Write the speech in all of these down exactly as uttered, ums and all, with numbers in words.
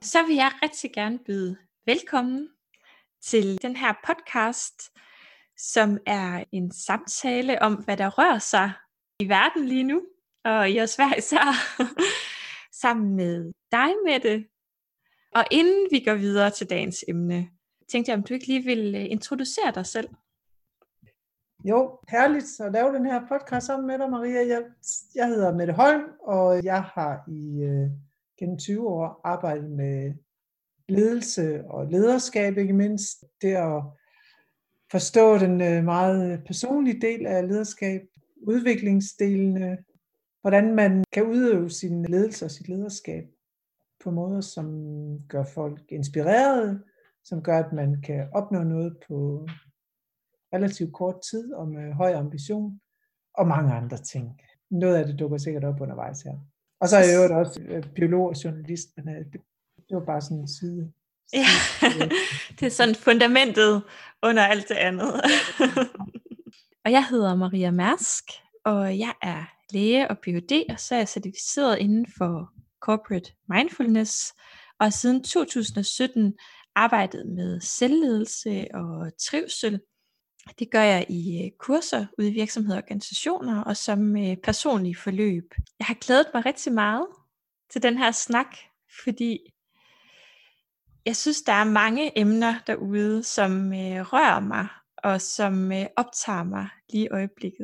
Så vil jeg rigtig gerne byde velkommen til den her podcast, som er en samtale om, hvad der rører sig i verden lige nu, og i os hver især, sammen med dig, Mette. Og inden vi går videre til dagens emne, tænkte jeg, om du ikke lige vil introducere dig selv? Jo, herligt at lave den her podcast sammen med dig, Maria. Jeg, jeg hedder Mette Holm, og jeg har i øh, gennem tyve år arbejdet med ledelse og lederskab, ikke mindst. Det at forstå den øh, meget personlige del af lederskab, udviklingsdelene, hvordan man kan udøve sin ledelse og sit lederskab på måder, som gør folk inspirerede, som gør, at man kan opnå noget på relativt kort tid og med høj ambition, og mange andre ting. Noget af det dukker sikkert op undervejs her. Og så er jeg jo også biolog og journalist, men det, det var bare sådan en side. Ja, det er sådan fundamentet under alt det andet. Og jeg hedder Maria Mærsk, og jeg er læge og P H D, og så er jeg certificeret inden for Corporate Mindfulness, og siden to tusind og sytten arbejdet med selvledelse og trivsel. Det gør jeg i kurser ude i virksomheder og organisationer, og som personlige forløb. Jeg har glædet mig rigtig meget til den her snak, fordi jeg synes, der er mange emner derude, som rører mig, og som optager mig lige i øjeblikket.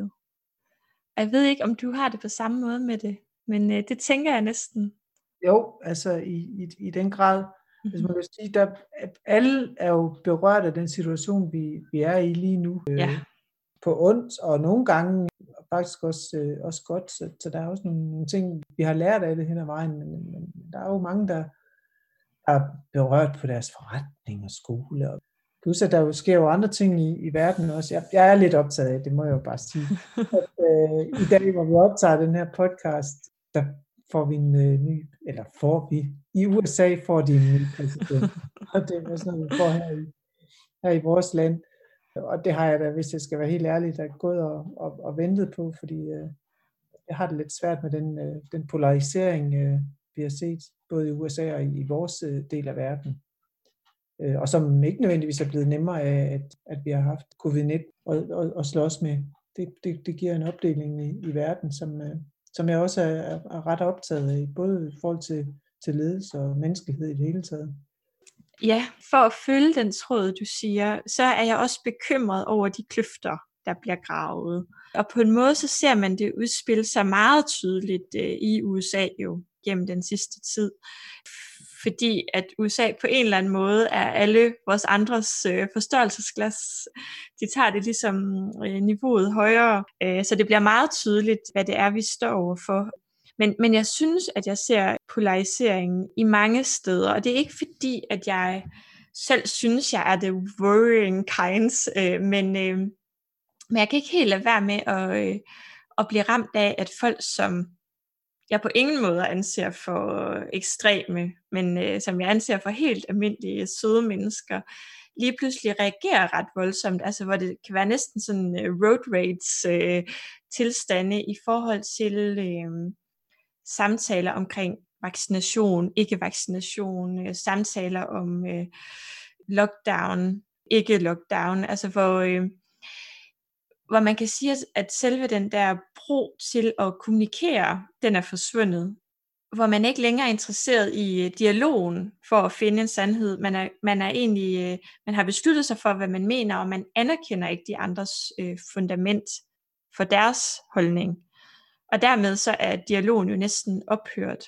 Og jeg ved ikke, om du har det på samme måde med det, men det tænker jeg næsten. Jo, altså i, i, i den grad, hvis man kan sige, der, at alle er jo berørt af den situation, vi, vi er i lige nu. Ja. Øh, på ondt, og nogle gange faktisk også, øh, også godt, så, så der er også nogle, nogle ting, vi har lært af det hen ad vejen, men, men der er jo mange, der er berørt på deres forretning og skole, og plus at der jo sker jo andre ting i, i verden også. Jeg, jeg er lidt optaget af det, må jeg jo bare sige. At, øh, I dag, hvor vi optager den her podcast, der får vi en øh, ny, eller får vi, i U S A får de en ny præsident, og det er sådan noget, vi får her i, her i vores land. Og det har jeg da, hvis jeg skal være helt ærlig, der gået og, og, og ventet på, fordi øh, jeg har det lidt svært med den, øh, den polarisering, øh, vi har set, både i U S A og i, i vores øh, del af verden. Øh, og som ikke nødvendigvis er blevet nemmere af, at, at vi har haft covid nitten og, og, og slås med. Det, det, det giver en opdeling i, i verden, som, øh, som jeg også er, er ret optaget af, både i forhold til, til ledelse og menneskelighed i det hele taget. Ja, for at følge den tråd, du siger, så er jeg også bekymret over de kløfter, der bliver gravet. Og på en måde, så ser man det udspille sig meget tydeligt øh, i U S A jo gennem den sidste tid. Fordi at U S A på en eller anden måde er alle vores andres øh, forstørrelsesglas. De tager det ligesom øh, niveauet højere, øh, så det bliver meget tydeligt, hvad det er, vi står overfor. Men, men jeg synes, at jeg ser polariseringen i mange steder, og det er ikke fordi, at jeg selv synes, jeg er the worrying kinds, øh, men, øh, men jeg kan ikke helt lade være med at, øh, at blive ramt af, at folk, som jeg på ingen måde anser for ekstreme, men øh, som jeg anser for helt almindelige, søde mennesker, lige pludselig reagerer ret voldsomt, altså hvor det kan være næsten sådan uh, road rage øh, tilstande i forhold til øh, samtaler omkring vaccination, ikke vaccination, øh, samtaler om øh, lockdown, ikke lockdown, altså hvor, øh, hvor man kan sige, at selve den der bro til at kommunikere, den er forsvundet, hvor man ikke længere er interesseret i dialogen for at finde en sandhed. Man er, man er egentlig, man har besluttet sig for, hvad man mener, og man anerkender ikke de andres øh, fundament for deres holdning. Og dermed så er dialogen jo næsten ophørt.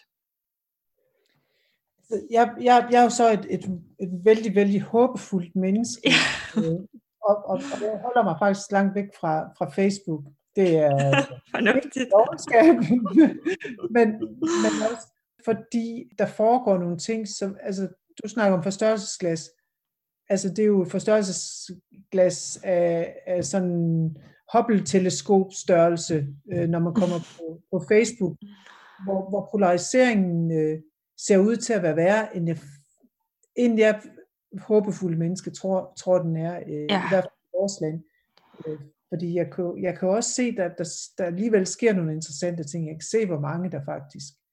Jeg, jeg, jeg er jo så et, et, et vældig, vældig håbefuldt menneske, øh, og, og, og jeg holder mig faktisk langt væk fra, fra Facebook. Det er fornuftigt. men, men også fordi der foregår nogle ting, som, altså du snakker om forstørrelsesglas, altså det er jo forstørrelsesglas af, af sådan Hubble-teleskop størrelse, øh, når man kommer på, på Facebook, hvor, hvor polariseringen øh, ser ud til at være værre, end jeg, end jeg håbefulde menneske tror, tror den er, øh, ja. I hvert fald i vores land. Øh, fordi jeg kan, jeg kan også se, at der, der, der alligevel sker nogle interessante ting. Jeg kan se, hvor mange der faktisk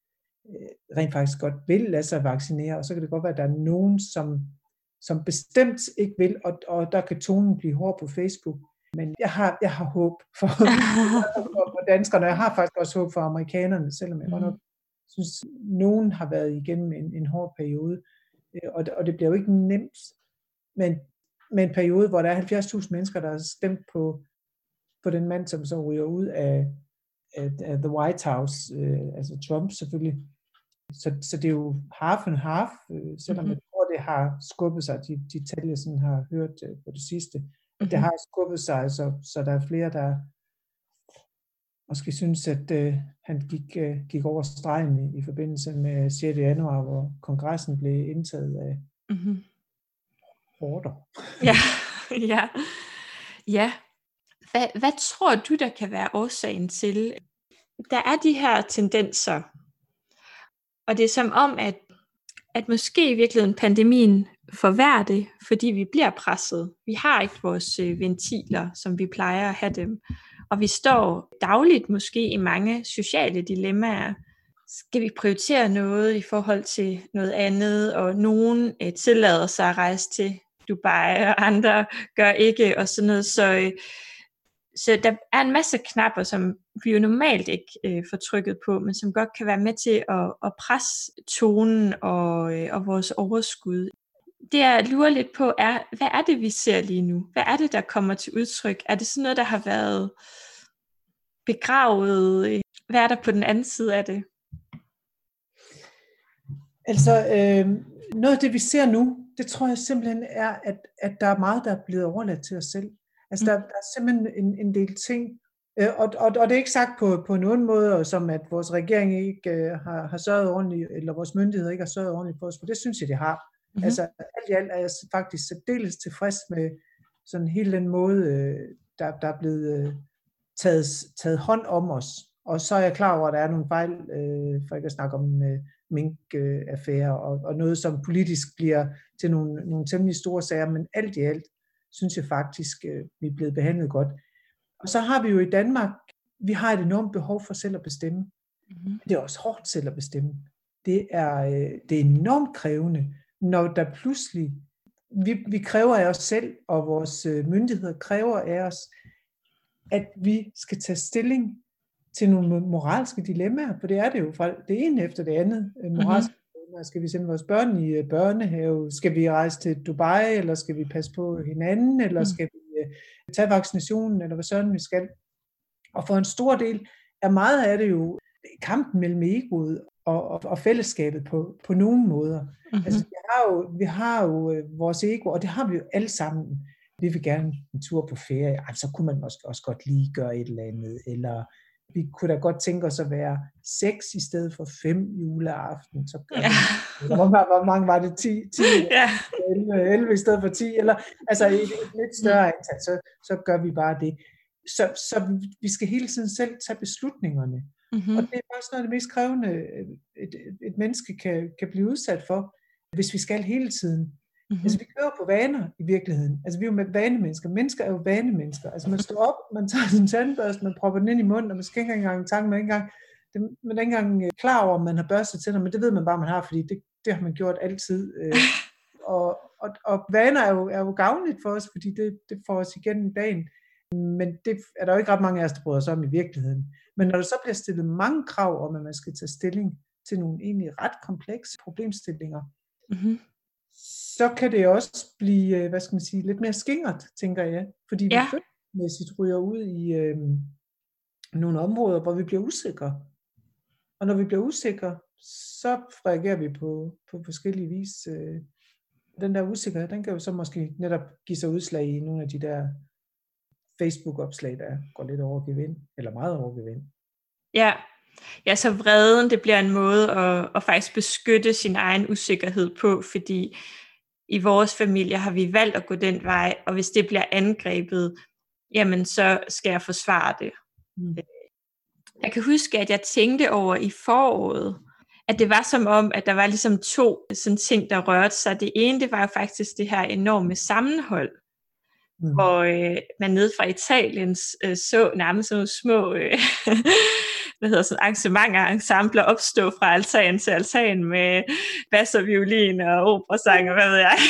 rent faktisk godt vil lade sig vaccinere, og så kan det godt være, at der er nogen, som, som bestemt ikke vil, og, og der kan tonen blive hård på Facebook. Men jeg har, jeg har håb for, for, for danskerne, og jeg har faktisk også håb for amerikanerne, selvom jeg mm. godt nok synes, nogen har været igennem en, en hård periode, og det, og det bliver jo ikke nemt, men med en periode, hvor der er halvfjerds tusind mennesker, der har stemt på, på den mand, som så ryger ud af, af, af The White House, øh, altså Trump selvfølgelig. Så, så det er jo half and half, øh, selvom mm-hmm. jeg tror, det har skubbet sig, de, de tal, jeg sådan har hørt øh, på det sidste, mm-hmm. det har skubbet sig, så, så der er flere, der måske synes, at øh, han gik, øh, gik over stregen i, i forbindelse med sjette januar, hvor kongressen blev indtaget af mm-hmm. order. Ja, ja, ja. Hvad, hvad tror du, der kan være årsagen til, der er de her tendenser, og det er som om, at, at måske i virkeligheden pandemien forværrer det, fordi vi bliver presset. Vi har ikke vores øh, ventiler, som vi plejer at have dem, og vi står dagligt måske i mange sociale dilemmaer. Skal vi prioritere noget i forhold til noget andet, og nogen øh, tillader sig at rejse til Dubai, og andre gør ikke, og sådan noget. Så, øh, så der er en masse knapper, som vi jo normalt ikke øh, får trykket på, men som godt kan være med til at, at presse tonen og, øh, og vores overskud. Det jeg lurer lidt på er, hvad er det, vi ser lige nu? Hvad er det, der kommer til udtryk? Er det sådan noget, der har været begravet? Hvad er der på den anden side af det? Altså, øh, noget af det, vi ser nu, det tror jeg simpelthen er, at, at der er meget, der er blevet overladt til os selv. Altså, mm. der, der er simpelthen en, en del ting, øh, og, og, og det er ikke sagt på, på nogen måde, som at vores regering ikke øh, har, har sørget ordentligt, eller vores myndigheder ikke har sørget ordentligt for os, for det synes jeg, de har. Mm. Altså, alt i alt er jeg faktisk særdeles tilfreds med sådan hele den måde, øh, der, der er blevet øh, taget, taget hånd om os. Og så er jeg klar over, at der er nogle fejl, øh, for ikke at snakke om øh, mink-affærer, og, og noget, som politisk bliver til nogle, nogle temmelig store sager, men alt i alt synes jeg faktisk, øh, vi er blevet behandlet godt. Og så har vi jo i Danmark, vi har et enormt behov for selv at bestemme. Mm-hmm. Det er også hårdt selv at bestemme. Det er, øh, det er enormt krævende, når der pludselig, vi, vi kræver af os selv, og vores øh, myndigheder kræver af os, at vi skal tage stilling til nogle moralske dilemmaer, for det er det jo fra det ene efter det andet. Moralske mm-hmm. dilemmaer. Skal vi sende vores børn i børnehave? Skal vi rejse til Dubai, eller skal vi passe på hinanden, eller mm. skal vi uh, tage vaccinationen, eller hvad sådan vi skal? Og for en stor del er meget af det jo kampen mellem egoet og, og, og fællesskabet på, på nogle måder. Mm-hmm. Altså, vi har jo, vi har jo uh, vores ego, og det har vi jo alle sammen. Vi vil gerne en tur på ferie, altså, så kunne man måske også godt lige gøre et eller andet, eller vi kunne da godt tænke os at være seks i stedet for fem juleaften. Så ja. hvor, hvor mange var det? ti, ti ja. elleve, elleve i stedet for ti? Eller, altså et, et lidt større antal, så, så gør vi bare det. Så, så vi skal hele tiden selv tage beslutningerne. Mm-hmm. Og det er også noget af det mest krævende, et, et, et menneske kan, kan blive udsat for, hvis vi skal hele tiden. Mm-hmm. Altså vi kører på vaner i virkeligheden. Altså vi er jo med vanemennesker. Mennesker er jo vanemennesker. Altså man står op, man tager sin tandbørste, man propper den ind i munden, og man skal ikke engang tanke, man ikke engang, det, man er ikke engang klar over, om man har børstet tænder, men det ved man bare, man har, fordi det, det har man gjort altid. og, og, og vaner er jo, er jo gavnligt for os, fordi det, det får os igennem dagen. Men det er der jo ikke ret mange af os, der bryder os om i virkeligheden. Men når der så bliver stillet mange krav om, at man skal tage stilling til nogle egentlig ret komplekse problemstillinger, mm-hmm. så kan det også blive, hvad skal man sige, lidt mere skingert, tænker jeg. Fordi vi ja. følelsesmæssigt ryger ud i øh, nogle områder, hvor vi bliver usikre. Og når vi bliver usikre, så reagerer vi på, på forskellige vis. Øh, den der usikkerhed, den kan jo så måske netop give sig udslag i nogle af de der Facebook-opslag, der går lidt over gevind, eller meget over gevind. Ja. Ja, så vreden, det bliver en måde at, at faktisk beskytte sin egen usikkerhed på, fordi i vores familie har vi valgt at gå den vej, og hvis det bliver angrebet, jamen så skal jeg forsvare det. Mm. Jeg kan huske, at jeg tænkte over i foråret, at det var som om, at der var ligesom to sådan ting, der rørte sig. Det ene, det var jo faktisk det her enorme sammenhold. mm. hvor øh, man nede fra Italien øh, så nærmest sådan nogle små øh, hvad hedder sådan, arrangementer, ensembler opstå fra altan til altan med bass og violin og operasang og hvad ved jeg.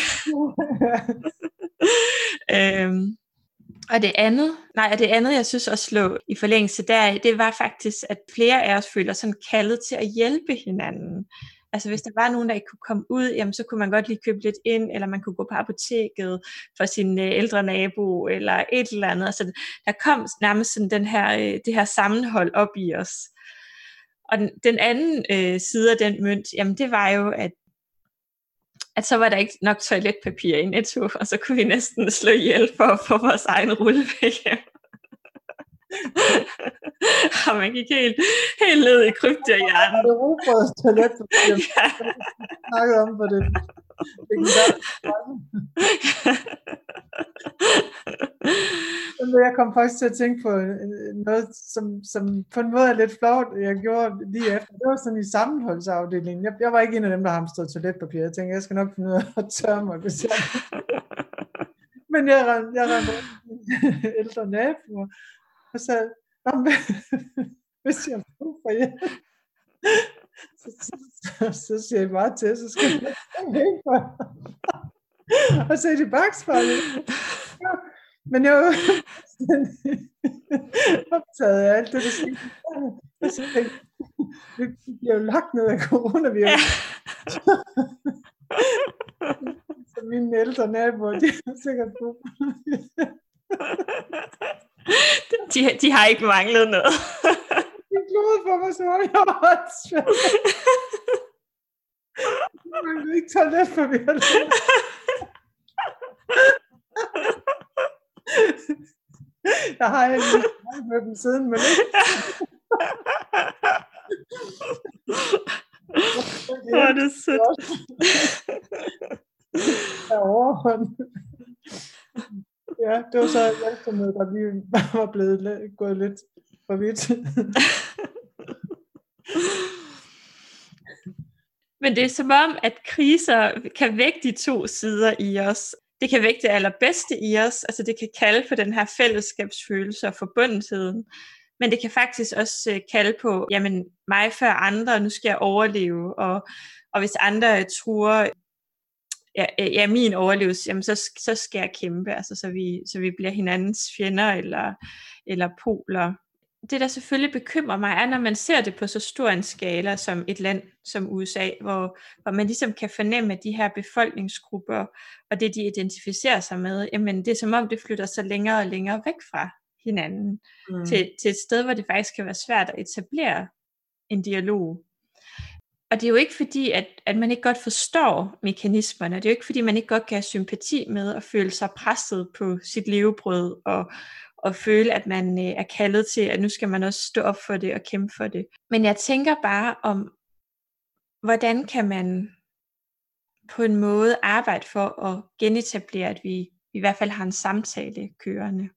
øhm, og det andet, nej, og det andet, jeg synes også lå i forlængelse deraf, det var faktisk, at flere af os føler sådan kaldet til at hjælpe hinanden. Altså hvis der var nogen, der ikke kunne komme ud, jamen så kunne man godt lige købe lidt ind, eller man kunne gå på apoteket for sin øh, ældre nabo, eller et eller andet. Altså der kom nærmest sådan den her, øh, det her sammenhold op i os. Og den, den anden øh, side af den mønt, jamen det var jo, at at så var der ikke nok toiletpapir i Netto, og så kunne vi næsten slå ihjel for at få vores egen rulle hjem. Og man gik helt, helt ned i krybdyrhjernen. Det er robrøds toiletpapir, ja. Snakkede om på det. Jeg kom faktisk til at tænke på noget, som, som på en måde er lidt flovt, jeg gjorde lige efter. Det var sådan i sammenholdsafdelingen. Jeg, jeg var ikke en af dem, der hamstrede toiletpapir. Jeg tænkte, jeg skal nok finde ud af at tørre mig, hvis jeg... Men jeg rendte jeg rendte ældre naboer, og så hvis jeg får for hjælp, så, så, så siger jeg bare til, så skal jeg ikke for. Og så er det bakspejlet. Men jeg var optaget af alt det, der skete. Og så tænkte jeg, vi bliver jo lagt ned af coronavirus. Så mine ældre naboer, de har sikkert brug. de, de har ikke manglet noget. De glodede for mig, så var jeg også svært. Man kan ikke tage lidt for mig. Jeg har en med dem siden, men ikke. Hvor er det sødt. Ja, det var så hjælpsomhed, der lige var blevet gået lidt for vidt. Men det er som om, at kriser kan vække de to sider i os. Det kan vække det allerbedste i os, altså det kan kalde på den her fællesskabsfølelse og forbundetheden, men det kan faktisk også kalde på, jamen mig før andre, nu skal jeg overleve, og, og hvis andre truer ja, ja, min overlevelse, jamen så, så skal jeg kæmpe, altså så vi, så vi bliver hinandens fjender eller, eller poler. Det, der selvfølgelig bekymrer mig, er, når man ser det på så stor en skala som et land som U S A, hvor, hvor man ligesom kan fornemme, at de her befolkningsgrupper, og det, de identificerer sig med, jamen det er som om, det flytter sig længere og længere væk fra hinanden, mm. til, til et sted, hvor det faktisk kan være svært at etablere en dialog. Og det er jo ikke fordi, at, at man ikke godt forstår mekanismerne, det er jo ikke fordi, man ikke godt kan have sympati med at føle sig presset på sit levebrød, og og føle, at man øh, er kaldet til, at nu skal man også stå op for det og kæmpe for det. Men jeg tænker bare om, hvordan kan man på en måde arbejde for at genetablere, at vi i hvert fald har en samtale kørende.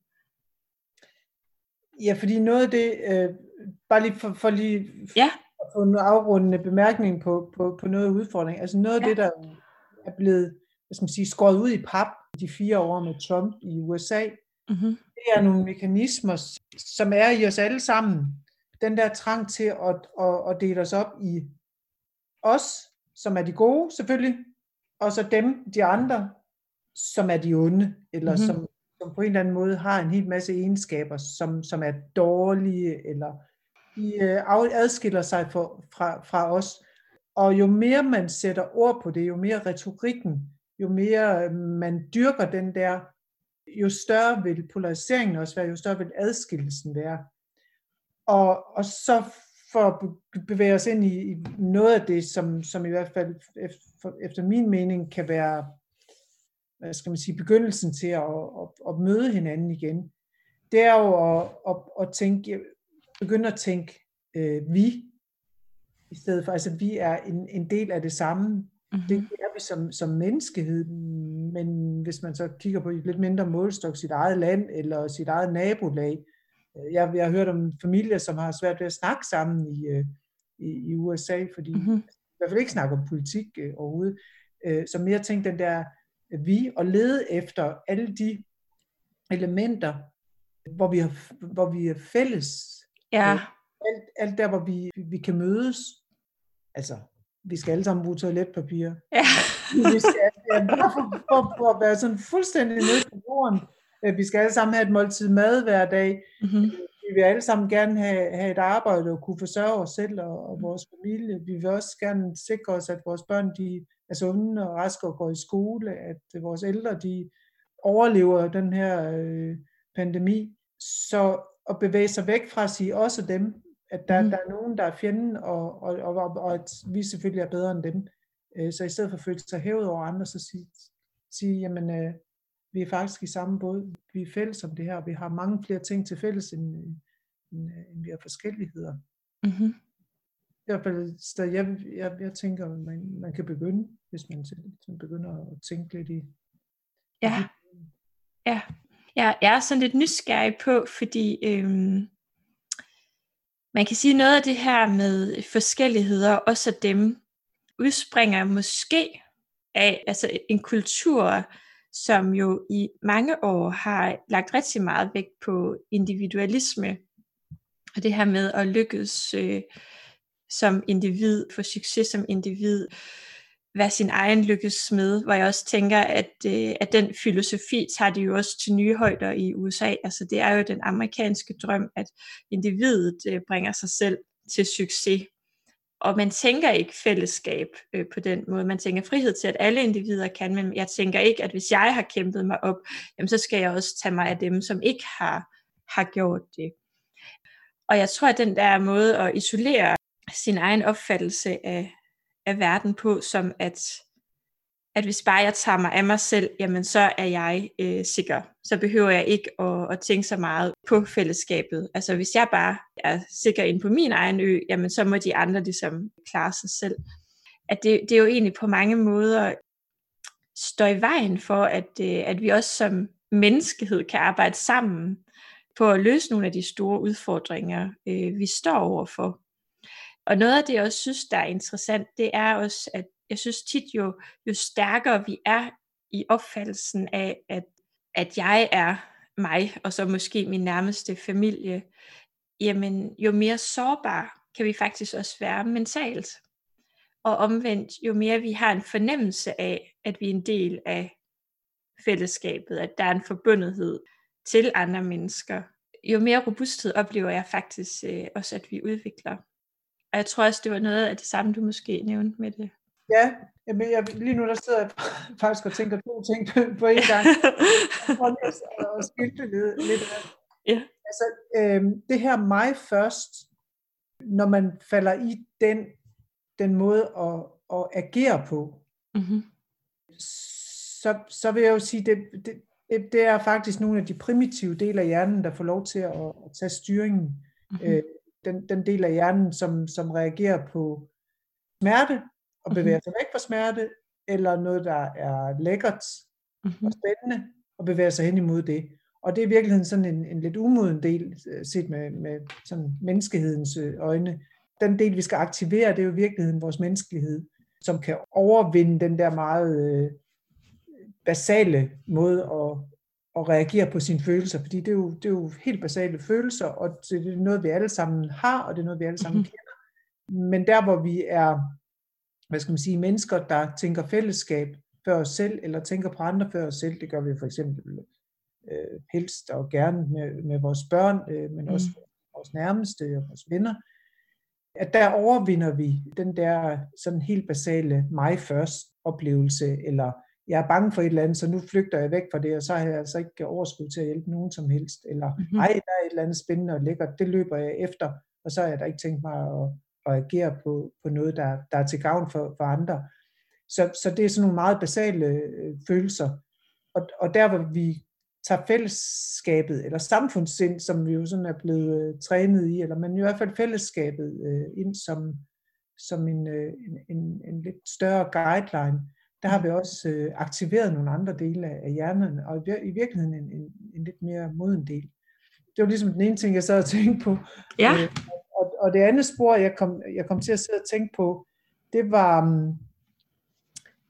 Ja, fordi noget af det, øh, bare lige for, for lige ja. at få en afrundende bemærkning på, på, på noget af udfordringen. Altså noget af ja. det, der er blevet, hvad skal man sige, skåret ud i pap de fire år med Trump i U S A, mm-hmm. det er nogle mekanismer, som er i os alle sammen. Den der trang til at, at, at dele os op i os, som er de gode selvfølgelig, og så dem, de andre, som er de onde, eller mm-hmm. som, som på en eller anden måde har en hel masse egenskaber, som, som er dårlige, eller de øh, adskiller sig for, fra, fra os. Og jo mere man sætter ord på det, jo mere retorikken, jo mere man dyrker den der, jo større vil polariseringen også være, jo større vil adskillelsen være. Og, og så for at bevæge os ind i, i noget af det, som, som i hvert fald efter, efter min mening kan være, hvad skal man sige, begyndelsen til at, at, at møde hinanden igen, det er jo at, at, at tænke, begynde at tænke øh, vi, i stedet for, altså vi er en, en del af det samme. Mm-hmm. Det er vi som, som menneskehed, men hvis man så kigger på et lidt mindre målstok, sit eget land eller sit eget nabolag. Jeg, jeg har hørt om familier, som har svært ved at snakke sammen i, i, i U S A, fordi mm-hmm. i hvert fald ikke snakker om politik øh, overhovedet. Øh, så mere tænke den der vi, og lede efter alle de elementer, hvor vi, har, hvor vi er fælles. Ja. Alt, alt der, hvor vi, vi kan mødes. Altså, vi skal alle sammen bruge toiletpapir. Ja. Vi skal, ja, bare for, for, for at være sådan fuldstændig nede på jorden. Vi skal alle sammen have et måltid mad hver dag. Mm-hmm. Vi vil alle sammen gerne have, have et arbejde og kunne forsørge os selv og, og vores familie. Vi vil også gerne sikre os, at vores børn de er sunde og raske og går i skole. At vores ældre de overlever den her øh, pandemi. Så at bevæge sig væk fra at sige os og dem, at der, mm. der er nogen, der er fjenden, og, og, og, og at vi selvfølgelig er bedre end dem. Så i stedet for at føle sig hævet over andre, så sige, sige jamen, øh, vi er faktisk i samme båd. Vi er fælles om det her, og vi har mange flere ting til fælles, end, end, end vi har forskelligheder. Mm-hmm. I hvert fald et sted, jeg, jeg, jeg tænker, man, man kan begynde, hvis man, man begynder at tænke lidt i. Ja, ja. Ja, jeg er sådan lidt nysgerrig på, fordi øhm, man kan sige noget af det her med forskelligheder, også af dem, udspringer måske af altså en kultur, som jo i mange år har lagt rigtig meget vægt på individualisme, og det her med at lykkes øh, som individ, få succes som individ, hvad sin egen lykkes med, hvor jeg også tænker, at, øh, at den filosofi tager det jo også til nye højder i U S A. Altså det er jo den amerikanske drøm, at individet øh, bringer sig selv til succes. Og man tænker ikke fællesskab øh, på den måde. Man tænker frihed til, at alle individer kan, men jeg tænker ikke, at hvis jeg har kæmpet mig op, jamen, så skal jeg også tage mig af dem, som ikke har, har gjort det. Og jeg tror, at den der måde at isolere sin egen opfattelse af, af verden på, som at, at hvis bare jeg tager mig af mig selv, jamen så er jeg øh, sikker. Så behøver jeg ikke at, at tænke så meget på fællesskabet. Altså hvis jeg bare er sikker inde på min egen ø, jamen så må de andre ligesom klare sig selv. At det, det er jo egentlig på mange måder står i vejen for, at, øh, at vi også som menneskehed kan arbejde sammen på at løse nogle af de store udfordringer, øh, vi står overfor. Og noget af det, jeg også synes, der er interessant, det er også, at jeg synes tit jo, jo stærkere vi er i opfattelsen af, at, at jeg er mig, og så måske min nærmeste familie, jamen jo mere sårbar kan vi faktisk også være mentalt. Og omvendt, jo mere vi har en fornemmelse af, at vi er en del af fællesskabet, at der er en forbundethed til andre mennesker, jo mere robusthed oplever jeg faktisk øh, også, at vi udvikler. Og jeg tror også, det var noget af det samme, du måske nævnte med det. Ja, jamen, jeg, lige nu der sidder jeg faktisk og tænker to ting på en gang. Og skilte lidt, lidt af. Ja. Altså, øh, det her mig først, når man falder i den, den måde at, at agere på, mm-hmm. så, så vil jeg jo sige, det, det, det er faktisk nogle af de primitive dele af hjernen, der får lov til at, at tage styringen. Mm-hmm. Øh, den, den del af hjernen, som, som reagerer på smerte, og bevæger mm-hmm. sig væk fra smerte, eller noget, der er lækkert mm-hmm. og spændende, og bevæger sig hen imod det. Og det er i virkeligheden sådan en, en lidt umoden del, set med, med sådan menneskehedens øjne. Den del, vi skal aktivere, det er jo i virkeligheden vores menneskelighed, som kan overvinde den der meget øh, basale måde at, at reagere på sine følelser, fordi det er, jo, det er jo helt basale følelser, og det er noget, vi alle sammen har, og det er noget, vi alle sammen mm-hmm. kender. Men der, hvor vi er, hvad skal man sige, mennesker, der tænker fællesskab før os selv, eller tænker på andre før os selv, det gør vi for eksempel øh, helst og gerne med, med vores børn, øh, men også mm. vores nærmeste og vores venner, at der overvinder vi den der sådan helt basale mig først oplevelse, eller jeg er bange for et eller andet, så nu flygter jeg væk fra det, og så har jeg altså ikke overskud til at hjælpe nogen som helst, eller mm-hmm. ej, der er et eller andet spændende og lækkert, det løber jeg efter, og så har jeg da ikke tænkt mig at, at agere på, på noget, der, der er til gavn for, for andre. Så, så det er sådan nogle meget basale øh, følelser, og, og der hvor vi tager fællesskabet, eller samfundssind, som vi jo sådan er blevet øh, trænet i, eller men i hvert fald fællesskabet øh, ind som, som en, øh, en, en, en lidt større guideline, der har vi også øh, aktiveret nogle andre dele af hjernen, og i, i virkeligheden en, en, en lidt mere moden del. Det var ligesom den ene ting, jeg sad og tænkte på. Ja. Øh, og, og det andet spor, jeg kom, jeg kom til at sidde og tænke på, det var, um,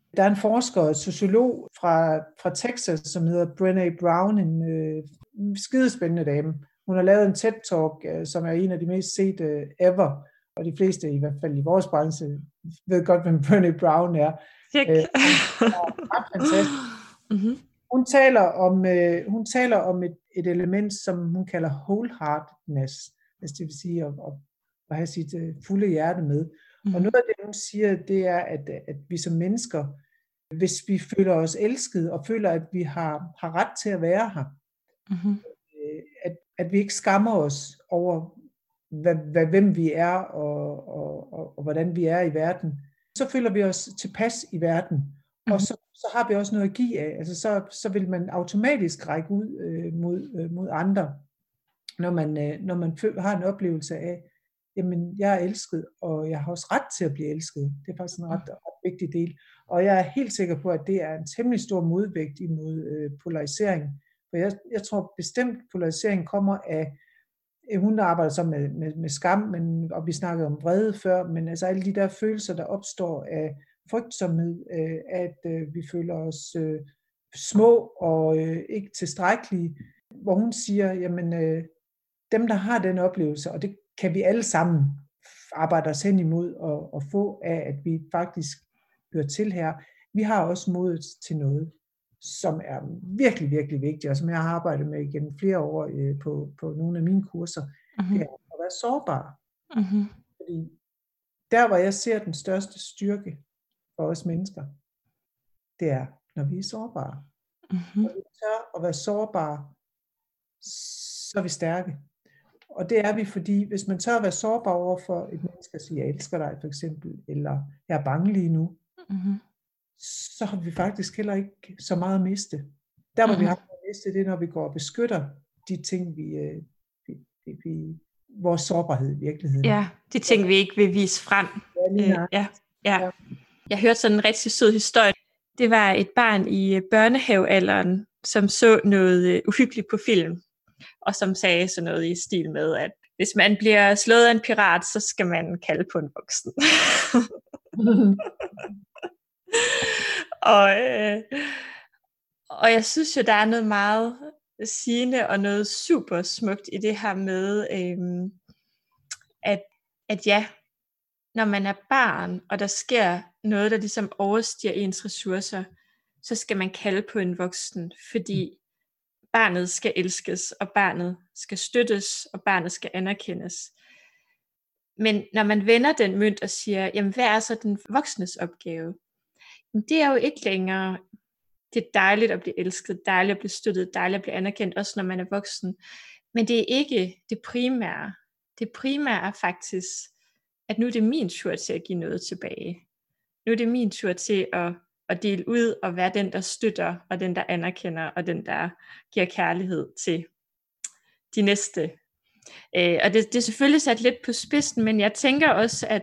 Der er en forsker og sociolog fra, fra Texas, som hedder Brené Brown, en øh, skidespændende dame. Hun har lavet en TED-talk, øh, som er en af de mest sete øh, ever, og de fleste, i hvert fald i vores branche, ved godt, hvem Brené Brown er. Check. Øh, hun er ret fantastisk. Mm-hmm. Hun taler om, øh, hun taler om et, et element, som hun kalder wholeheartedness, altså det vil sige at, at, at have sit øh, fulde hjerte med. Mm-hmm. Og noget af det, hun siger, det er, at, at vi som mennesker, hvis vi føler os elsket, og føler, at vi har, har ret til at være her, mm-hmm. øh, at, at vi ikke skammer os over, hvad, hvad, hvem vi er, og, og, og, og hvordan vi er i verden, så føler vi os tilpas i verden, mm-hmm. og så så har vi også noget at give af. Altså så, så vil man automatisk række ud øh, mod, øh, mod andre, når man, øh, når man føl- har en oplevelse af, jamen jeg er elsket, og jeg har også ret til at blive elsket. Det er faktisk en ret, ret vigtig del. Og jeg er helt sikker på, at det er en temmelig stor modvægt imod øh, polarisering. For jeg, jeg tror bestemt, polarisering kommer af, hun arbejder så med, med, med skam, men, og vi snakkede om vrede før, men altså alle de der følelser, der opstår af frygtsomhed, øh, at øh, vi føler os øh, små og øh, ikke tilstrækkelige, hvor hun siger, jamen øh, dem der har den oplevelse, og det kan vi alle sammen arbejde os hen imod og, og få af, at vi faktisk hører til her, vi har også modet til noget, som er virkelig, virkelig vigtigt, og som jeg har arbejdet med gennem flere år øh, på, på nogle af mine kurser, mm-hmm. det er at være sårbar. Mm-hmm. Fordi der, hvor jeg ser den største styrke for os mennesker, det er, når vi er sårbare. Mm-hmm. Når vi tør at være sårbare, så er vi stærke. Og det er vi, fordi hvis man tør at være sårbar over for et menneske og sige, jeg elsker dig for eksempel, eller jeg er bange lige nu, mm-hmm. så har vi faktisk heller ikke så meget at miste. Der, hvor mm-hmm. vi har at miste, det er, når vi går og beskytter de ting, vi, vi, vi, vi vores sårbarhed i virkeligheden. Ja, de ting, vi ikke vil vise frem. Ja, øh, ja, ja. Jeg hørte sådan en rigtig sød historie. Det var et barn i børnehavealderen, som så noget uhyggeligt på film, og som sagde sådan noget i stil med, at hvis man bliver slået af en pirat, så skal man kalde på en voksen. og, øh, og jeg synes jo, der er noget meget sigende og noget super smukt i det her med, øh, at, at ja, når man er barn, og der sker noget, der ligesom overstiger ens ressourcer, så skal man kalde på en voksen, fordi barnet skal elskes, og barnet skal støttes, og barnet skal anerkendes. Men når man vender den mønt og siger, jamen hvad er så den voksnes opgave? Jamen, det er jo ikke længere, det er dejligt at blive elsket, dejligt at blive støttet, dejligt at blive anerkendt, også når man er voksen. Men det er ikke det primære. Det primære er faktisk, at nu er det min tur til at give noget tilbage. Nu er det min tur til at, at dele ud og være den, der støtter, og den, der anerkender, og den, der giver kærlighed til de næste. Øh, og det, det er selvfølgelig sat lidt på spidsen, men jeg tænker også, at,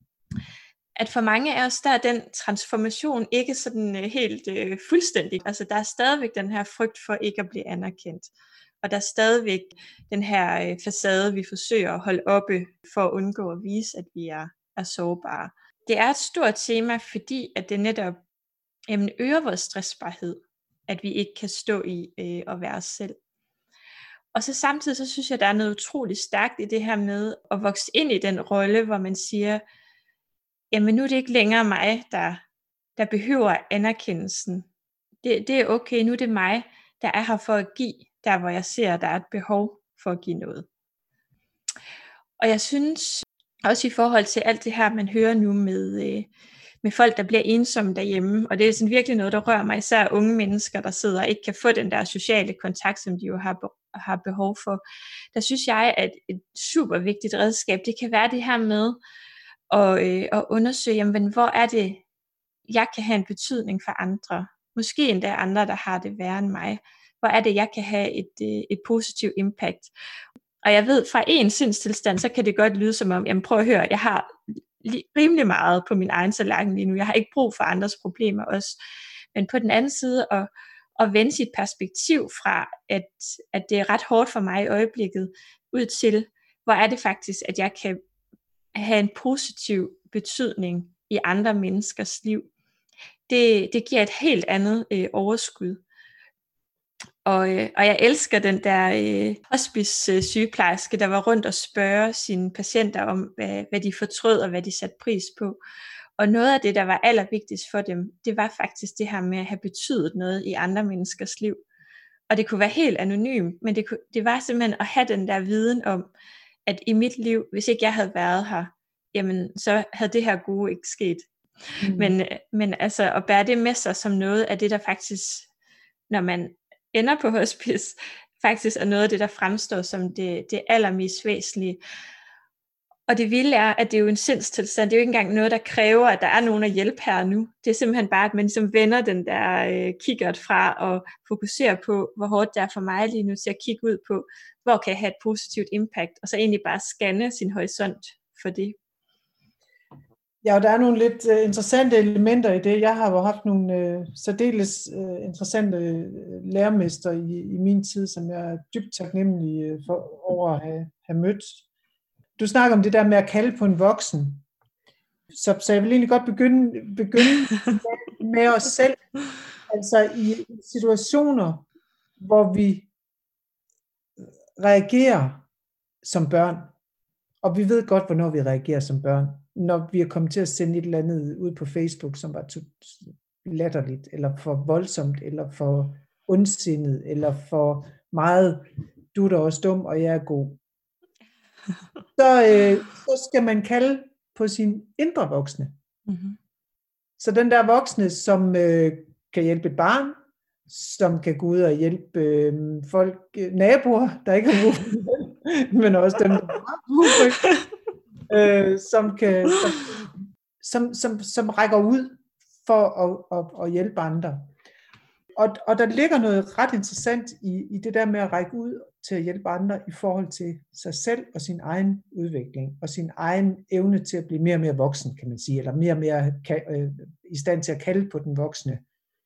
at for mange af os, der er den transformation ikke sådan uh, helt uh, fuldstændig. Altså der er stadigvæk den her frygt for ikke at blive anerkendt. Og der er stadigvæk den her uh, facade, vi forsøger at holde oppe for at undgå at vise, at vi er, er sårbare. Det er et stort tema, fordi at det netop jamen, øger vores stressbarhed, at vi ikke kan stå i uh, at være os selv. Og så samtidig, så synes jeg, der er noget utroligt stærkt i det her med at vokse ind i den rolle, hvor man siger, jamen nu er det ikke længere mig, der, der behøver anerkendelsen. Det, det er okay, nu er det mig, der er her for at give, der hvor jeg ser, at der er et behov for at give noget. Og jeg synes også i forhold til alt det her, man hører nu med, med folk, der bliver ensomme derhjemme, og det er sådan virkelig noget, der rører mig, især unge mennesker, der sidder og ikke kan få den der sociale kontakt, som de jo har, har behov for. Der synes jeg, at et super vigtigt redskab, det kan være det her med, Og, øh, og undersøge, jamen, hvor er det, jeg kan have en betydning for andre. Måske endda andre, der har det værre end mig. Hvor er det, jeg kan have et, øh, et positivt impact. Og jeg ved, fra en sindstilstand, så kan det godt lyde som om, jamen prøv at høre, jeg har li- rimelig meget på min egen tallerken lige nu. Jeg har ikke brug for andres problemer også. Men på den anden side, at, at vende sit perspektiv fra, at, at det er ret hårdt for mig i øjeblikket, ud til, hvor er det faktisk, at jeg kan have en positiv betydning i andre menneskers liv. det, det giver et helt andet øh, overskud. Og, øh, og jeg elsker den der øh, hospice-sygeplejerske, der var rundt og spørge sine patienter om, hvad, hvad de fortrød og hvad de satte pris på. Og noget af det, der var allervigtigst for dem, det var faktisk det her med at have betydet noget i andre menneskers liv. Og det kunne være helt anonymt, men det, kunne, det var simpelthen at have den der viden om, at i mit liv, hvis ikke jeg havde været her, jamen så havde det her gode ikke sket. Mm. Men, men altså at bære det med sig som noget af det, der faktisk, når man ender på hospice, faktisk er noget af det, der fremstår som det, det allermest væsentlige. Og det vilde er, at det er jo en sindstilstand. Det er jo ikke engang noget, der kræver, at der er nogen at hjælpe her nu. Det er simpelthen bare, at man ligesom vender den der øh, kikkert fra og fokuserer på, hvor hårdt det er for mig lige nu, til at kigge ud på, hvor kan jeg have et positivt impact, og så egentlig bare scanne sin horisont for det. Ja, og der er nogle lidt uh, interessante elementer i det. Jeg har jo haft nogle uh, særdeles uh, interessante uh, lærermester i, i min tid, som jeg er dybt taknemmelig uh, for over at have, have mødt. Du snakker om det der med at kalde på en voksen. Så, så jeg vil egentlig godt begynde, begynde med, med os selv. Altså i situationer, hvor vi reagerer som børn, og vi ved godt, hvornår vi reagerer som børn, når vi er kommet til at sende et eller andet ud på Facebook, som var latterligt, eller for voldsomt, eller for ondsindet, eller for meget, du er da også dum, og jeg er god. Så, øh, så skal man kalde på sin indre voksne. Mm-hmm. Så den der voksne, som øh, kan hjælpe et barn, som kan gå ud og hjælpe øh, folk, øh, naboer, der ikke har brug, men også dem, der har brug, øh, som, kan, som, som, som, som rækker ud for at, at, at hjælpe andre. Og, og der ligger noget ret interessant i, i det der med at række ud til at hjælpe andre i forhold til sig selv og sin egen udvikling, og sin egen evne til at blive mere og mere voksen, kan man sige, eller mere og mere øh, i stand til at kalde på den voksne.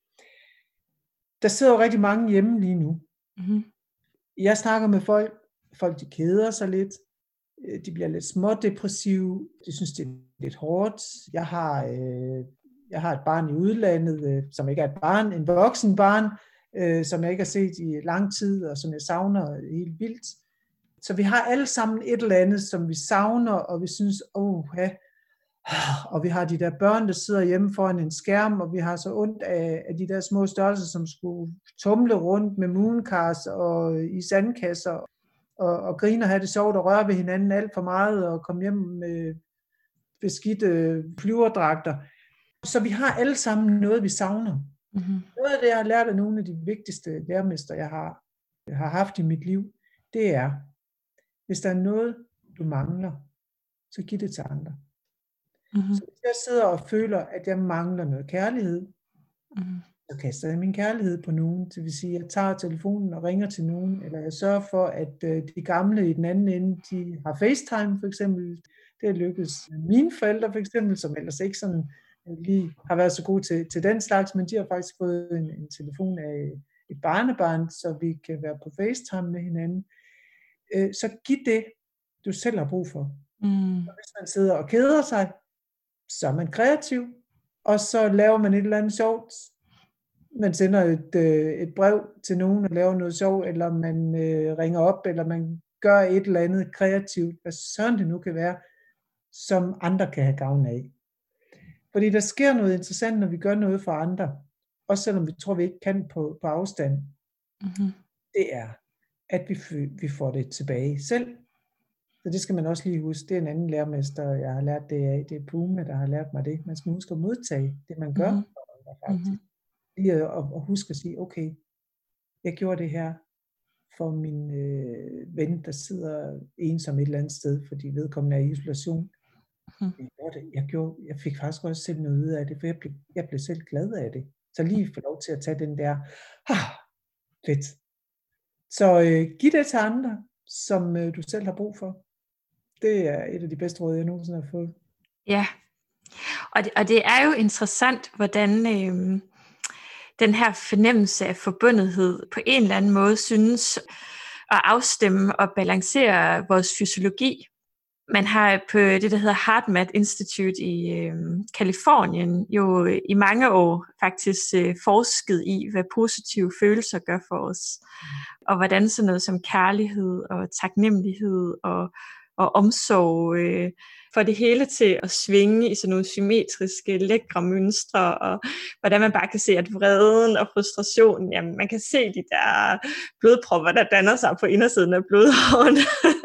Der sidder jo rigtig mange hjemme lige nu. Mm-hmm. Jeg snakker med folk, folk de keder sig lidt, de bliver lidt smådepressive, de synes det er lidt hårdt. Jeg har, øh, jeg har et barn i udlandet, øh, som ikke er et barn, en voksen barn, øh, som jeg ikke har set i lang tid, og som jeg savner helt vildt. Så vi har alle sammen et eller andet, som vi savner, og vi synes, åh, ja. Og vi har de der børn, der sidder hjemme foran en skærm, og vi har så ondt af, af de der små størrelser, som skulle tumle rundt med mooncars og i sandkasser, og, og grine og have det sjovt og røre ved hinanden alt for meget, og komme hjem med beskidte flyverdragter. Så vi har alle sammen noget, vi savner. Mm-hmm. Noget af det, jeg har lært af nogle af de vigtigste lærermester, jeg har, jeg har haft i mit liv, det er, hvis der er noget, du mangler, så giv det til andre. Mm-hmm. Så hvis jeg sidder og føler, at jeg mangler noget kærlighed, mm-hmm. så kaster jeg min kærlighed på nogen. Det vil sige, at jeg tager telefonen og ringer til nogen, eller jeg sørger for, at de gamle i den anden ende, de har FaceTime for eksempel. Det er lykkedes mine forældre for eksempel, som ellers ikke sådan lige har været så gode til, til den slags, men de har faktisk fået en, en telefon af et barnebarn, så vi kan være på FaceTime med hinanden. Så giv det, du selv har brug for. Mm. Og hvis man sidder og keder sig, så er man kreativ, og så laver man et eller andet sjovt. Man sender et, øh, et brev til nogen og laver noget sjovt, eller man øh, ringer op, eller man gør et eller andet kreativt, hvad sådan det nu kan være, som andre kan have gavn af. Fordi der sker noget interessant, når vi gør noget for andre, også selvom vi tror, vi ikke kan på, på afstand. Mm-hmm. Det er, at vi, vi får det tilbage selv. Så det skal man også lige huske. Det er en anden lærermester, jeg har lært det af. Det er Puma, der har lært mig det. Man skal huske at modtage det, man gør. Mm-hmm. Faktisk. Lige at, at huske at sige, okay, jeg gjorde det her for min øh, ven, der sidder ensom et eller andet sted, fordi vedkommende er i isolation. Mm-hmm. Jeg gjorde det. Jeg, gjorde, jeg fik faktisk også selv noget ud af det, for jeg blev, jeg blev selv glad af det. Så lige få lov til at tage den der, ah, fedt. Så øh, giv det til andre, som øh, du selv har brug for. Det er et af de bedste råd, jeg nogensinde har fået. Ja, og det, og det er jo interessant, hvordan øh, den her fornemmelse af forbundethed på en eller anden måde synes at afstemme og balancere vores fysiologi. man har på det, der hedder HeartMath Institute i øh, Californien, jo i mange år faktisk øh, forsket i, hvad positive følelser gør for os, og hvordan sådan noget som kærlighed og taknemmelighed og, og omsorg øh, får det hele til at svinge i sådan nogle symmetriske, lækre mønstre, og hvordan man bare kan se, at vreden og frustrationen, jamen man kan se de der blodpropper, der danner sig på indersiden af blodåren.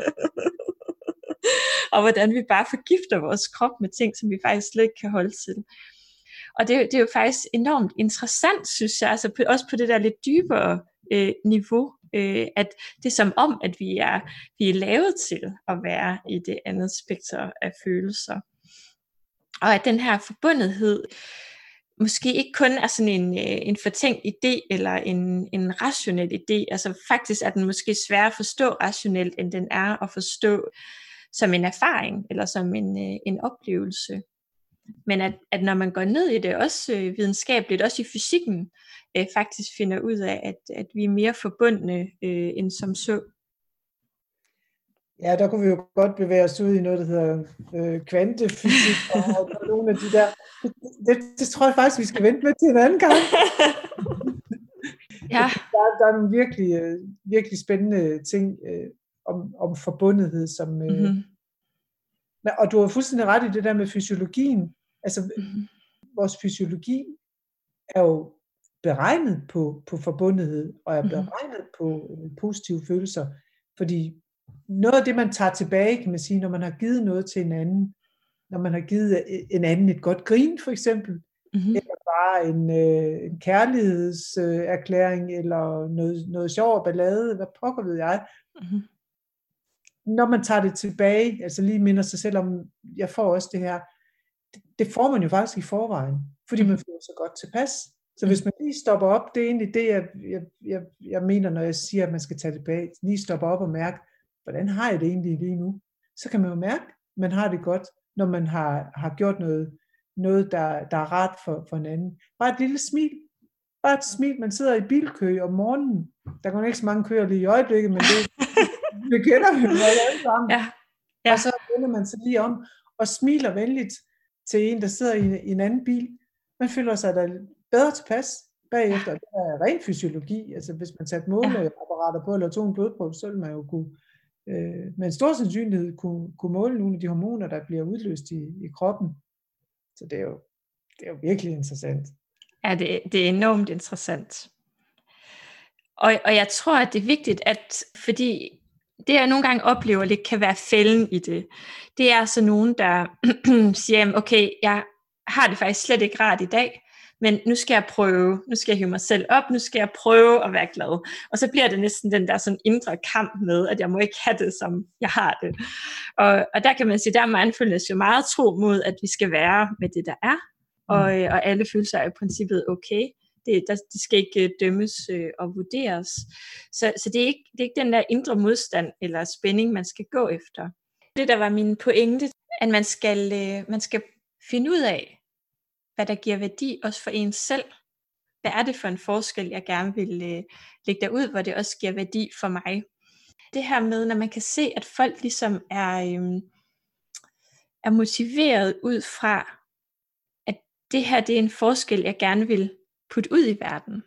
Og hvordan vi bare forgifter vores krop med ting, som vi faktisk slet ikke kan holde til. Og det, det er jo faktisk enormt interessant, synes jeg, altså på, også på det der lidt dybere øh, niveau, øh, at det er som om, at vi er, vi er lavet til at være i det andet spektrum af følelser. Og at den her forbundethed måske ikke kun er sådan en, en fortænkt idé, eller en, en rationel idé, altså faktisk er den måske sværere at forstå rationelt, end den er at forstå som en erfaring, eller som en, en oplevelse. Men at, at når man går ned i det, også øh, videnskabeligt, også i fysikken, øh, faktisk finder ud af, at, at vi er mere forbundne øh, end som så. Ja, der kunne vi jo godt bevæge os ud i noget, der hedder øh, kvantefysik, og nogle af de der. Det, det, det tror jeg faktisk, vi skal vente med til en anden gang. Ja. Der, der er nogle virkelig, øh, virkelig spændende ting øh, om, om forbundethed, som... Øh, mm-hmm. Og du har fuldstændig ret i det der med fysiologien. Altså, mm-hmm. vores fysiologi er jo beregnet på, på forbundethed, og er beregnet mm-hmm. på øh, positive følelser. Fordi noget af det, man tager tilbage, kan man sige, når man har givet noget til en anden, når man har givet en anden et godt grin, for eksempel, mm-hmm. eller bare en, øh, en kærlighedserklæring, øh, eller noget, noget sjov og ballade, hvad pokker ved jeg. Mm-hmm. Når man tager det tilbage, altså lige minder sig selv om, jeg får også det her, det, det får man jo faktisk i forvejen, fordi man føler sig godt tilpas. Så hvis man lige stopper op, det er egentlig det, jeg, jeg, jeg, jeg mener, når jeg siger, at man skal tage tilbage, lige stopper op og mærke, hvordan har jeg det egentlig lige nu? Så kan man jo mærke, at man har det godt, når man har, har gjort noget, noget der, der er rart for, for en anden. Bare et lille smil. Bare et smil, man sidder i bilkø om morgenen. Der går ikke så mange køer lige i øjeblikket, men det, det kender vi jo alle sammen. Ja. Ja. Og så vender man sig lige om og smiler venligt til en, der sidder i, i en anden bil. Man føler sig da bedre tilpas bagefter. Det er ren fysiologi. Altså hvis man satte måleapparater på eller tog en blodprøve, så ville man jo kunne øh, med en stor sandsynlighed kunne, kunne måle nogle af de hormoner, der bliver udløst i, i kroppen. Så det er, jo, det er jo virkelig interessant. Ja, det, det er enormt interessant. Og, og jeg tror, at det er vigtigt, at fordi det jeg nogle gange oplever lidt kan være fælden i det, det er så nogen, der siger, okay, jeg har det faktisk slet ikke rart i dag, men nu skal jeg prøve, nu skal jeg hive mig selv op, nu skal jeg prøve at være glad. Og så bliver det næsten den der sådan indre kamp med, at jeg må ikke have det, som jeg har det. Og, og der kan man sige, der er mindfulness jo meget tro mod, at vi skal være med det, der er, og, og alle følelser er i princippet okay. Det, der, det skal ikke dømmes øh, og vurderes. Så, så det, er ikke, det er ikke den der indre modstand eller spænding, man skal gå efter. Det, der var min pointe, at man skal, øh, man skal finde ud af, hvad der giver værdi også for en selv. Hvad er det for en forskel, jeg gerne vil øh, lægge derud, hvor det også giver værdi for mig. Det her med, når man kan se, at folk ligesom er, øh, er motiveret ud fra, at det her det er en forskel, jeg gerne vil putte ud i verden.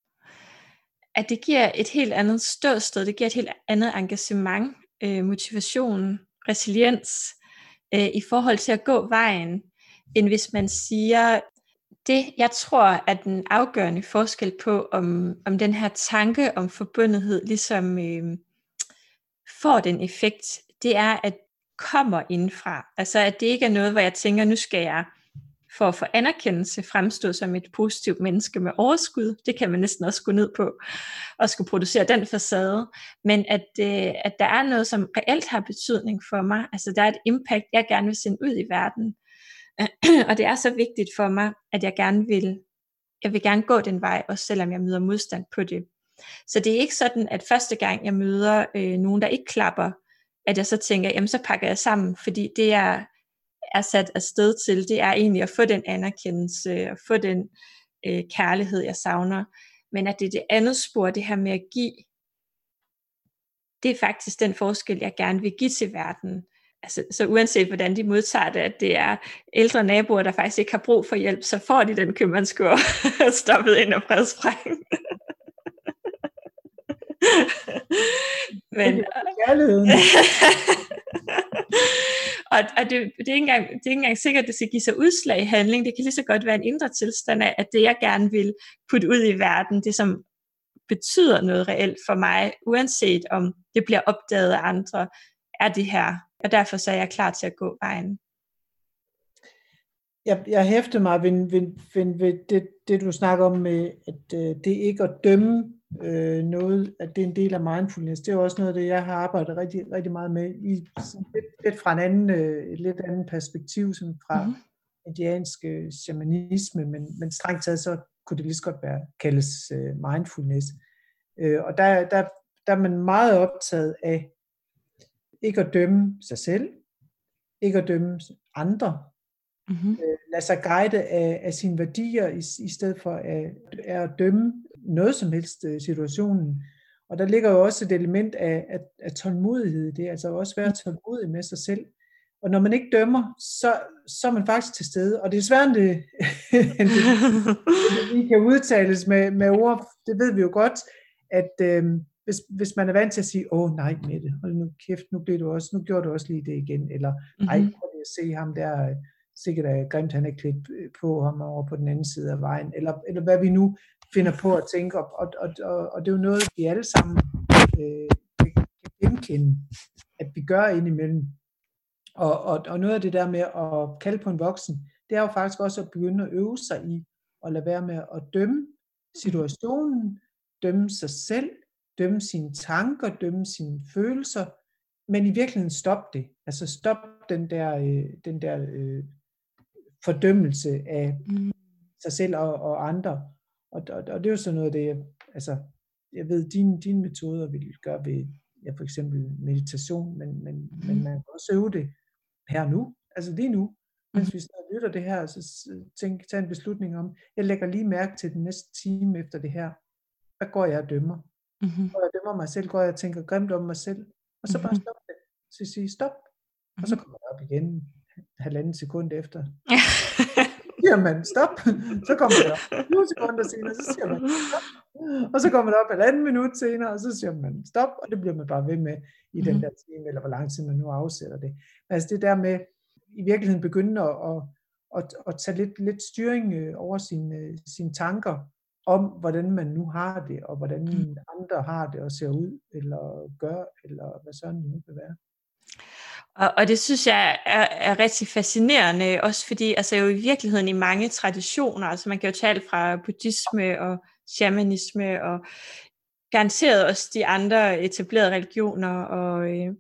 At det giver et helt andet ståsted, det giver et helt andet engagement, øh, motivation, resiliens øh, i forhold til at gå vejen, end hvis man siger, det jeg tror er den afgørende forskel på, om, om den her tanke om forbundethed ligesom øh, får den effekt, det er, at kommer indfra. Altså at det ikke er noget, hvor jeg tænker, nu skal jeg for at få anerkendelse fremstå som et positivt menneske med overskud. Det kan man næsten også gå ned på og skulle producere den facade. Men at, øh, at der er noget, som reelt har betydning for mig. Altså der er et impact, jeg gerne vil sende ud i verden. Og det er så vigtigt for mig, at jeg gerne vil, jeg vil gerne gå den vej, også selvom jeg møder modstand på det. Så det er ikke sådan, at første gang jeg møder øh, nogen, der ikke klapper, at jeg så tænker, jamen så pakker jeg sammen, fordi det jeg er sat afsted til, det er egentlig at få den anerkendelse, og få den øh, kærlighed, jeg savner. Men at det er det andet spor, det her med at give, det er faktisk den forskel, jeg gerne vil give til verden. altså, så uanset hvordan de modtager det, at det er ældre naboer, der faktisk ikke har brug for hjælp, så får de den købmandskurv stoppet ind og fredsprængen. Men, og, og det, det, er ikke engang, det er ikke engang sikkert, at det skal give sig udslag i handling. Det kan lige så godt være en indre tilstand af, at det jeg gerne vil putte ud i verden, det som betyder noget reelt for mig, uanset om det bliver opdaget af andre, er det her. Og derfor så er jeg klar til at gå vejen. Jeg, jeg hæfter mig ved, ved, ved, ved det, det, du snakker om med, at øh, det ikke at dømme øh, noget, at det er en del af mindfulness. Det er også noget af det, jeg har arbejdet rigtig, rigtig meget med, i lidt, lidt fra en anden, øh, et lidt andet perspektiv, sådan fra mm-hmm. indiansk øh, shamanisme, men, men strengt taget, så kunne det lige så godt være kaldes øh, mindfulness. Øh, og der, der, der er man meget optaget af ikke at dømme sig selv, ikke at dømme andre, mm-hmm. øh, lade sig guide af, af sine værdier, i, i stedet for at, at dømme noget som helst uh, situationen. Og der ligger jo også et element af, af, af tålmodighed, det er altså også være tålmodig med sig selv. Og når man ikke dømmer, så, så er man faktisk til stede. Og det er svært, end det, end det, det, det kan udtales med, med ord. Det ved vi jo godt, at øh, hvis, hvis man er vant til at sige, åh nej Mette, hold nu kæft, nu, blev du også, nu gjorde du også lige det igen. Eller ej, prøv lige at se ham der, sikkert er grimt, han er klædt på ham over på den anden side af vejen. Eller, eller hvad vi nu finder på at tænke. Og, og, og, og det er jo noget, vi alle sammen øh, kan genkende, at vi gør indimellem. Og, og, og noget af det der med at kalde på en voksen, det er jo faktisk også at begynde at øve sig i at lade være med at dømme situationen, dømme sig selv, dømme sine tanker, dømme sine følelser, men i virkeligheden stop det. Altså stop den der, øh, den der øh, fordømmelse af mm. sig selv og, og andre. Og, og, og det er jo sådan noget af det, jeg, altså, jeg ved, dine, dine metoder vil gøre ved ja, for eksempel meditation, men, men, mm. men man kan også øve det her nu, altså lige nu, mens mm. vi snart lytter det her, så tænk, tag en beslutning om, jeg lægger lige mærke til den næste time efter det her. Hvad går jeg og dømmer? Mm-hmm. Går jeg dømmer mig selv? Går jeg og tænker grimt om mig selv? Og så mm-hmm. bare stop det. Så sige stop. Og så kommer jeg op igen halvanden sekund efter. Siger man stop. Så kommer jeg op tyve sekunder senere, så siger man stop. Og så kommer man op halvanden minut senere, og så siger man stop. Og det bliver man bare ved med i mm-hmm. den der time, eller hvor lang tid man nu afsætter det. Altså det der med i virkeligheden begynde at, at, at, at tage lidt, lidt styring over sine, sine tanker, om hvordan man nu har det, og hvordan mm. andre har det, og ser ud, eller gør, eller hvad sådan det nu kan være. Og, og det synes jeg er, er rigtig fascinerende, også fordi altså jo i virkeligheden i mange traditioner, altså man kan jo tale fra buddhisme og shamanisme, og garanteret også de andre etablerede religioner, og øh,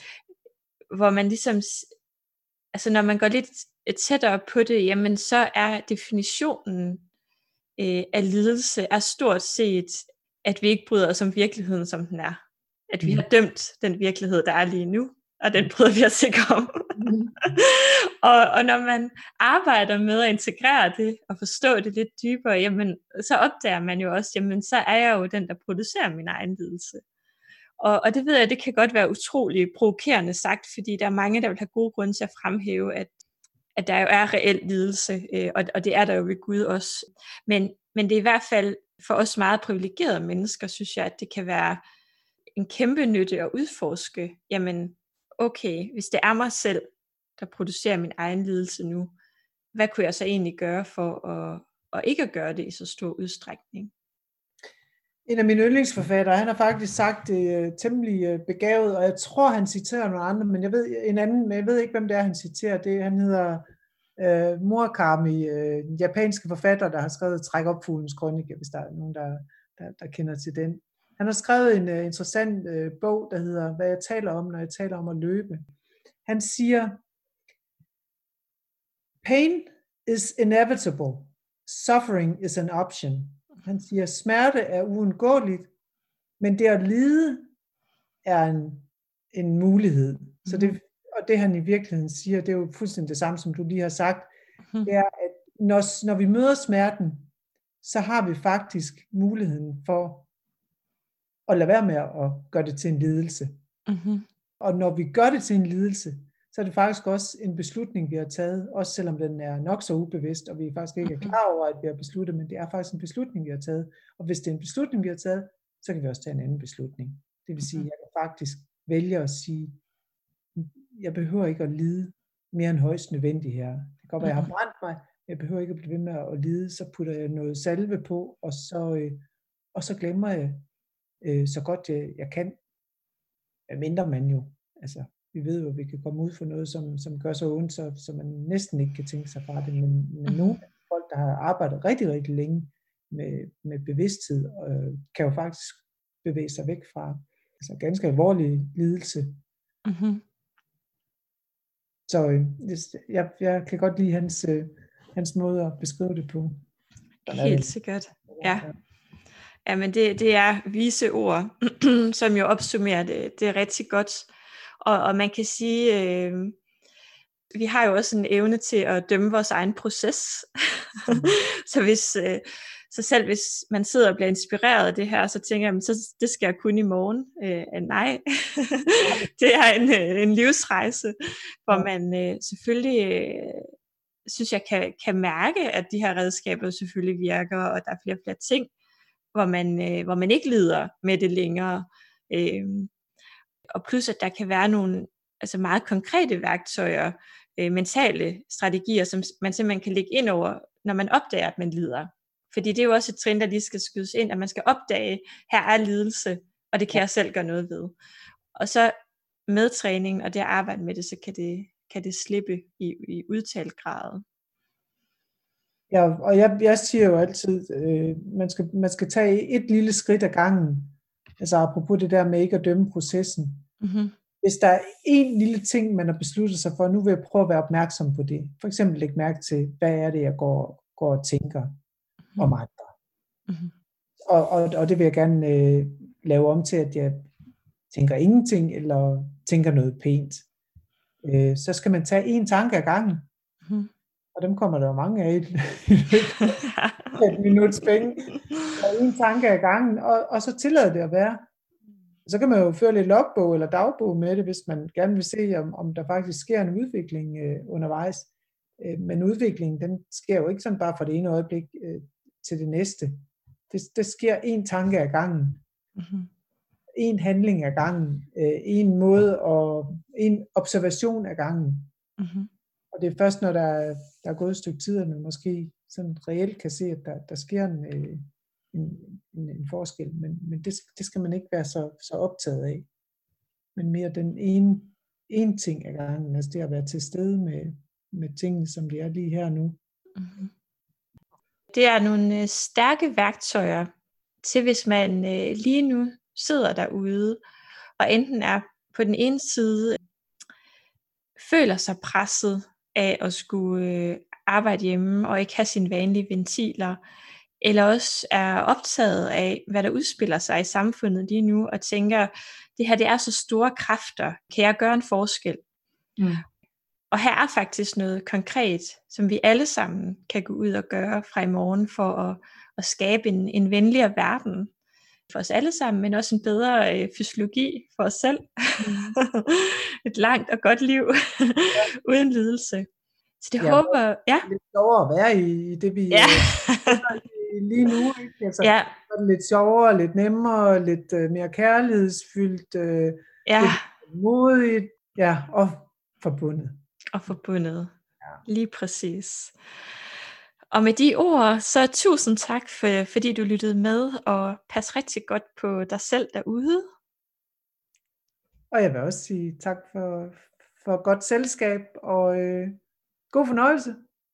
hvor man ligesom, altså når man går lidt tættere på det, jamen så er definitionen øh, af lidelse er stort set, at vi ikke bryder os om virkeligheden, som den er. At vi har dømt den virkelighed, der er lige nu, og den bryder vi os ikke om. Mm. og, og når man arbejder med at integrere det, og forstå det lidt dybere, jamen, så opdager man jo også, jamen, så er jeg jo den, der producerer min egen lidelse. Og, og det ved jeg, det kan godt være utrolig provokerende sagt, fordi der er mange, der vil have gode grunde til at fremhæve, at, at der jo er reel lidelse, øh, og, og det er der jo ved Gud også. Men, men det er i hvert fald for os meget privilegerede mennesker, synes jeg, at det kan være en kæmpe nytte at udforske, jamen okay, hvis det er mig selv, der producerer min egen lidelse nu, hvad kunne jeg så egentlig gøre for at, at ikke at gøre det i så stor udstrækning? En af mine yndlingsforfattere, han har faktisk sagt det uh, temmelig uh, begavet, og jeg tror, han citerer nogle andre, men jeg ved en anden, men jeg ved ikke, hvem det er, han citerer. Det, han hedder uh, Murakami, uh, japanske forfatter, der har skrevet Træk op fuglens krønike, hvis der er nogen, der, der, der kender til den. Han har skrevet en uh, interessant uh, bog, der hedder Hvad jeg taler om, når jeg taler om at løbe. Han siger, pain is inevitable. Suffering is an option. Han siger, smerte er uundgåeligt, men det at lide er en, en mulighed. Mm. Så det, og det han i virkeligheden siger, det er jo fuldstændig det samme, som du lige har sagt, mm. det er, at når, når vi møder smerten, så har vi faktisk muligheden for at lade være med at gøre det til en lidelse. Mm-hmm. Og når vi gør det til en lidelse, så er det faktisk også en beslutning, vi har taget, også selvom den er nok så ubevidst, og vi faktisk ikke er Mhm. klar over, at vi har besluttet, men det er faktisk en beslutning, vi har taget. Og hvis det er en beslutning, vi har taget, så kan vi også tage en anden beslutning. Det vil sige, at Mhm. jeg kan faktisk vælge at sige, jeg behøver ikke at lide mere end højst nødvendigt her. Det kan godt være, jeg har Mhm. brændt mig, men jeg behøver ikke at blive ved med at lide. Så putter jeg noget salve på, og så, øh, og så glemmer jeg øh, så godt jeg, jeg kan. Mindre man jo, altså vi ved jo, at vi kan komme ud for noget, som, som gør så ondt, så, så man næsten ikke kan tænke sig fra det. Men, men Mhm. nogle folk, der har arbejdet rigtig, rigtig længe med, med bevidsthed, øh, kan jo faktisk bevæge sig væk fra altså ganske alvorlig lidelse. Mhm. Så øh, jeg, jeg kan godt lide hans, øh, hans måde at beskrive det på. Sådan er Helt det. sikkert. Ja. Ja, men det, det er vise ord, som jo opsummerer det, det er rigtig godt. Og, og man kan sige, øh, vi har jo også en evne til at dømme vores egen proces. Mm. så hvis øh, så selv hvis man sidder og bliver inspireret af det her, så tænker jeg, så det skal jeg kun i morgen. Øh, nej, det er en, en livsrejse, hvor Ja. man øh, selvfølgelig øh, synes jeg kan, kan mærke, at de her redskaber selvfølgelig virker, og der er flere og flere ting, hvor man, øh, hvor man ikke lider med det længere. Øh, og plus at der kan være nogle altså meget konkrete værktøjer, øh, mentale strategier, som man simpelthen kan lægge ind over, når man opdager, at man lider. Fordi det er jo også et trin, der lige skal skydes ind, at man skal opdage, her er lidelse, og det kan jeg selv gøre noget ved. Og så med træning og det at arbejde med det, så kan det, kan det slippe i, i udtalt grad. Ja, og jeg, jeg siger jo altid, øh, man, skal, man skal tage et lille skridt ad gangen. Altså apropos det der med ikke at dømme processen. Mm-hmm. Hvis der er en lille ting, man har besluttet sig for, nu vil jeg prøve at være opmærksom på det. For eksempel lægge mærke til, hvad er det, jeg går, går og tænker mm-hmm. om andre. Mm-hmm. Og, og, og det vil jeg gerne øh, lave om til, at jeg tænker ingenting, eller tænker noget pænt. Øh, så skal man tage en tanke ad gangen. Mm-hmm. Og dem kommer der jo mange af i et minuts penge. Og en tanke ad gangen, og, og så tillade det at være. Så kan man jo føre lidt logbog eller dagbog med det, hvis man gerne vil se, om, om der faktisk sker en udvikling øh, undervejs. Øh, men udviklingen, den sker jo ikke sådan bare fra det ene øjeblik øh, til det næste. Det, det sker en tanke ad gangen. Mm-hmm. En handling ad gangen. Øh, en måde og en observation ad gangen. Mm-hmm. Og det er først, når der, der er gået et stykke tid, at man måske sådan reelt kan se, at der, der sker en, en, en, en forskel. Men, men det, det skal man ikke være så, så optaget af. Men mere den ene, ene ting ad gangen, altså det at være til stede med, med tingene, som de er lige her nu. Mm-hmm. Det er nogle øh, stærke værktøjer til, hvis man øh, lige nu sidder derude, og enten er på den ene side, føler sig presset af at skulle øh, arbejde hjemme og ikke have sine vanlige ventiler, eller også er optaget af, hvad der udspiller sig i samfundet lige nu, og tænker, det her det er så store kræfter, kan jeg gøre en forskel? Mm. Og her er faktisk noget konkret, som vi alle sammen kan gå ud og gøre fra i morgen, for at, at skabe en, en venligere verden for os alle sammen, men også en bedre øh, fysiologi for os selv. Mm. Et langt og godt liv, ja. Uden lidelse. Så det ja, håber jeg. Ja. Lidt sjovere at være i det, vi ja. øh, lige nu. Ikke? Altså, ja. Lidt sjovere, lidt nemmere, lidt øh, mere kærlighedsfyldt, øh, ja. lidt modigt, ja, og forbundet. Og forbundet. Ja. Lige præcis. Og med de ord, så tusind tak, for, fordi du lyttede med, og pas rigtig godt på dig selv derude. Og jeg vil også sige tak for, for godt selskab, og øh, god fornøjelse.